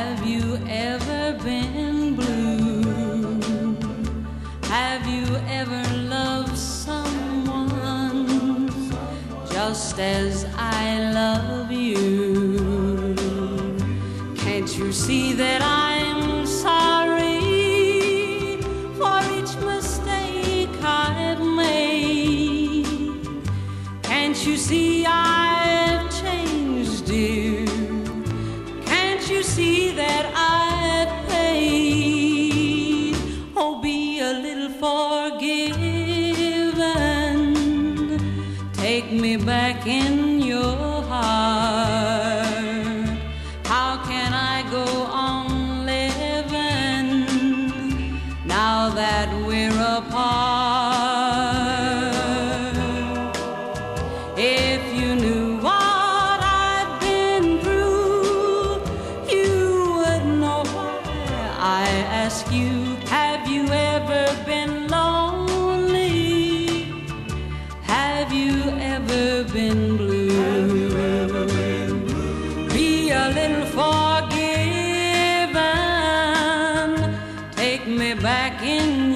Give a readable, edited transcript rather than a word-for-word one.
Have you ever been blue? Have you ever loved someone just as I love you? Can't you see that I'm sorry for each mistake I've made? Can't you see I've changed, dear? Can't you see that I've paid? Oh, be a little forgiven. Take me back in your heart. How can I go on living now that we're apart? If you knew what I've been through, you would know why I ask you. Have you ever been lonely? Have you ever been blue? Be a little forgiven. Take me back in